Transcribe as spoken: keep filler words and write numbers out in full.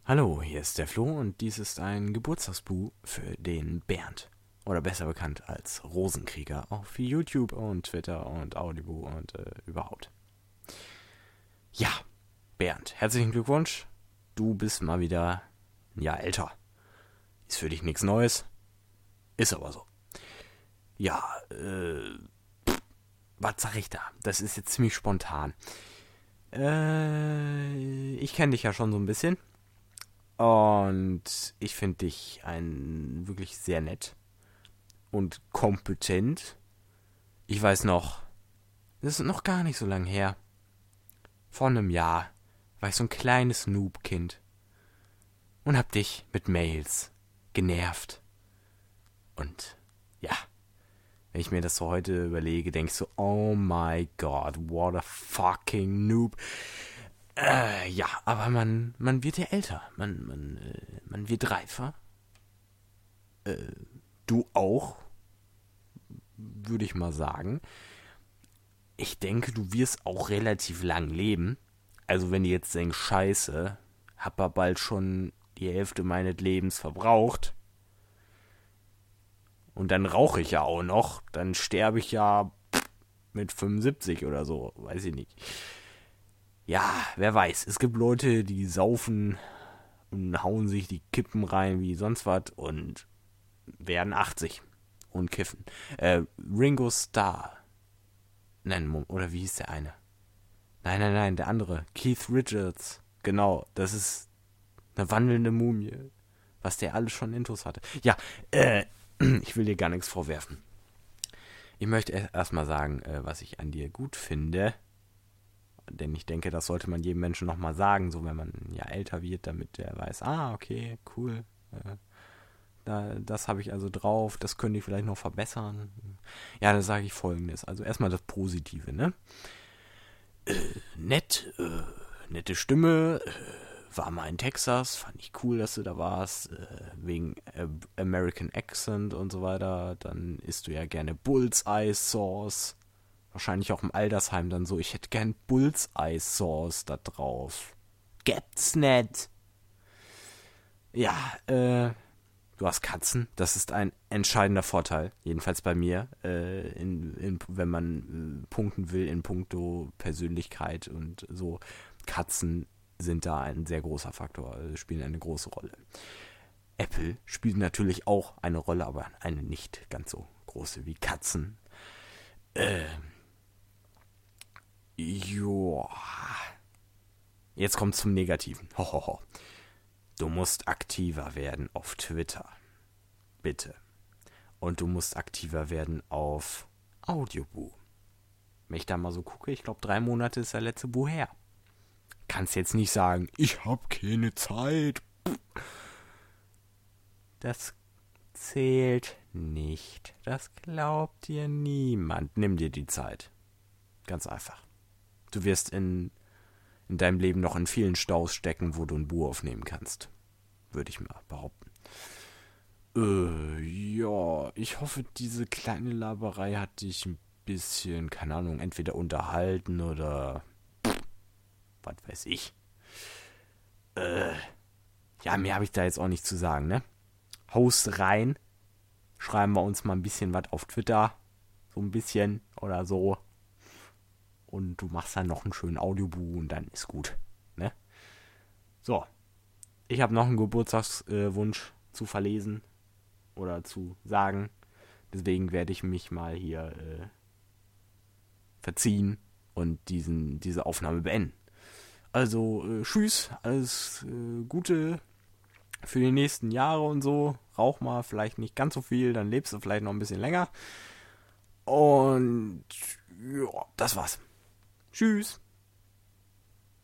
Hallo, hier ist der Flo und dies ist ein Geburtstagsbuch für den Bernd. Oder besser bekannt als Rosenkrieger auf YouTube und Twitter und Audible und äh, überhaupt. Ja, Bernd, herzlichen Glückwunsch. Du bist mal wieder ein Jahr älter. Ist für dich nichts Neues. Ist aber so. Ja, äh, was sag ich da? Das ist jetzt ziemlich spontan. Äh, ich kenne dich ja schon so ein bisschen. Und ich finde dich ein wirklich sehr nett und kompetent. Ich weiß noch, das ist noch gar nicht so lang her. Vor einem Jahr war ich so ein kleines Noob-Kind und hab dich mit Mails genervt. Und ja, wenn ich mir das so heute überlege, denke ich so, oh my god, what a fucking Noob. Äh, ja, aber man, man wird ja älter. Man, man, äh, man wird reifer. Äh, du auch, würde ich mal sagen. Ich denke, du wirst auch relativ lang leben. Also wenn du jetzt denkst, scheiße, hab aber bald schon die Hälfte meines Lebens verbraucht. Und dann rauche ich ja auch noch. Dann sterbe ich ja mit fünfundsiebzig oder so. Weiß ich nicht. Ja, wer weiß. Es gibt Leute, die saufen und hauen sich die Kippen rein wie sonst was und werden achtzig und kiffen. Äh, Ringo Starr. Nein, oder wie hieß der eine? Nein, nein, nein, der andere. Keith Richards. Genau, das ist eine wandelnde Mumie. Was der alles schon Intos hatte. Ja, äh, ich will dir gar nichts vorwerfen. Ich möchte erstmal sagen, äh, was ich an dir gut finde. Denn ich denke, das sollte man jedem Menschen nochmal sagen, so wenn man ja älter wird, damit der weiß, ah, okay, cool, äh, da, das habe ich also drauf, das könnte ich vielleicht noch verbessern. Ja, da sage ich Folgendes. Also erstmal das Positive, ne? Äh, nett, äh, nette Stimme, äh, war mal in Texas, fand ich cool, dass du da warst, äh, wegen äh, American Accent und so weiter. Dann isst du ja gerne Bullseye Sauce. Wahrscheinlich auch im Altersheim dann so, ich hätte gern Bullseye-Sauce da drauf. Gibt's nicht. Ja, äh, du hast Katzen. Das ist ein entscheidender Vorteil. Jedenfalls bei mir, äh, in, in, wenn man äh, punkten will in puncto Persönlichkeit und so. Katzen sind da ein sehr großer Faktor, also spielen eine große Rolle. Apple spielt natürlich auch eine Rolle, aber eine nicht ganz so große wie Katzen. Äh, Joa. Jetzt kommt zum Negativen. Hohoho. Du musst aktiver werden auf Twitter. Bitte. Und du musst aktiver werden auf Audioboo. Wenn ich da mal so gucke, ich glaube, drei Monate ist der letzte Buch her. Kannst jetzt nicht sagen, ich hab keine Zeit. Das zählt nicht. Das glaubt dir niemand. Nimm dir die Zeit. Ganz einfach. Du wirst in, in deinem Leben noch in vielen Staus stecken, wo du ein Buch aufnehmen kannst. Würde ich mal behaupten. Äh, ja, ich hoffe, diese kleine Laberei hat dich ein bisschen, keine Ahnung, entweder unterhalten oder was weiß ich. Äh, ja, mehr habe ich da jetzt auch nicht zu sagen, ne? Haust rein. Schreiben wir uns mal ein bisschen was auf Twitter. So ein bisschen oder so. Und du machst dann noch einen schönen Audiobuch und dann ist gut. Ne? So. Ich habe noch einen Geburtstagswunsch äh, zu verlesen oder zu sagen. Deswegen werde ich mich mal hier äh, verziehen und diesen, diese Aufnahme beenden. Also, äh, tschüss, alles äh, Gute für die nächsten Jahre und so. Rauch mal vielleicht nicht ganz so viel, dann lebst du vielleicht noch ein bisschen länger. Und ja, das war's. Tschüss.